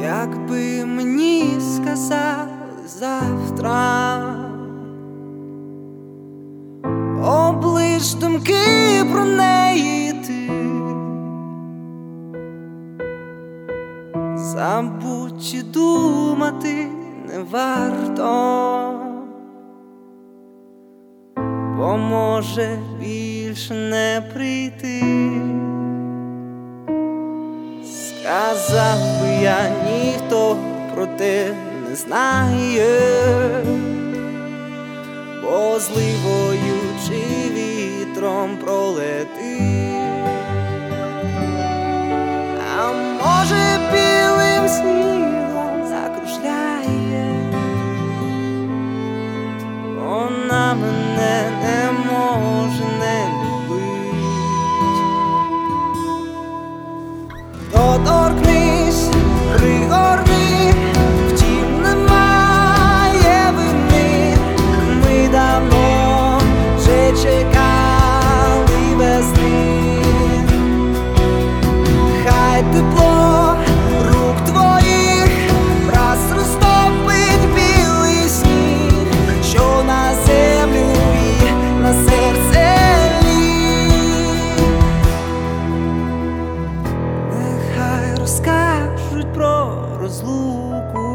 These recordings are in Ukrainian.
Якби мені сказали завтра, облиш думки про неї ти, забудь чи думати не варто, бо може більше не прийти. Сказав би я, ніхто про те не знає, бо зливою чи вітром пролетить, а може білим снігом закружляє. Вона мене не може не любить. Доторкнись, пригорни, втім немає вини. Ми давно вже чекали весни. Хай тепло рук твоїх враз розтопить білий сніг, що на землю і на серце ліг. Нехай розкажуть про розлуку,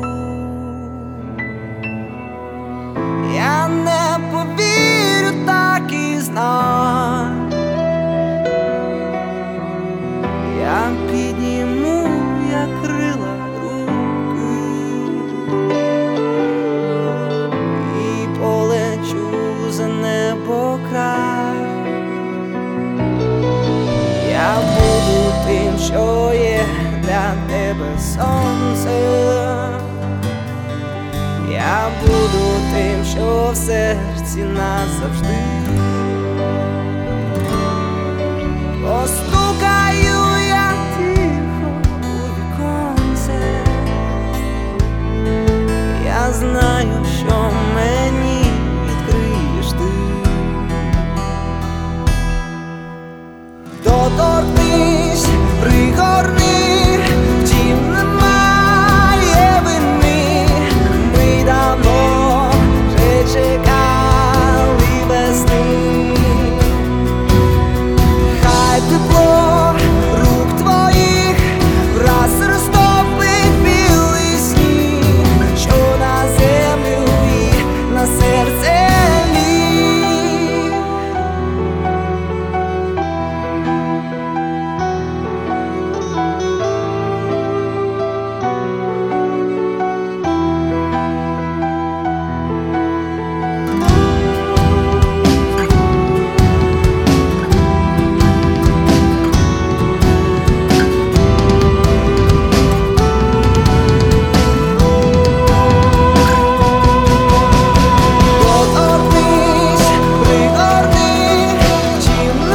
я не повірю, так і знай. Я підніму, як крила, руки і полечу за небо край. Я буду тим, що є для тебе сонце. Я буду тим, що в серці назавжди. Постукаю я тихо у віконце, я знаю, що мені відкриєш ти. Доторкнись, пригорни, втім немає вини. Ми давно вже чекали весни. Хай тепло рук твоїх враз розтопить білий сніг, що на землю і на серце ліг.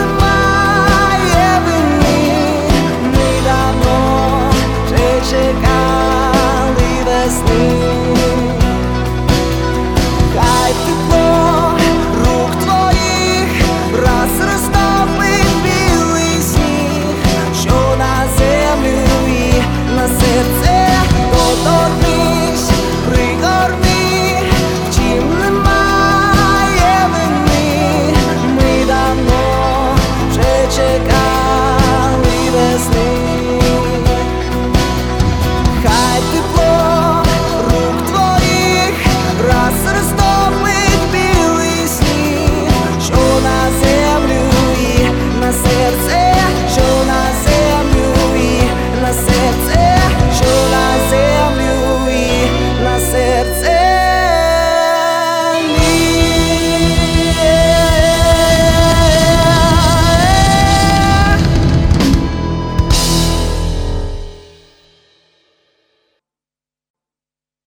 Чекай.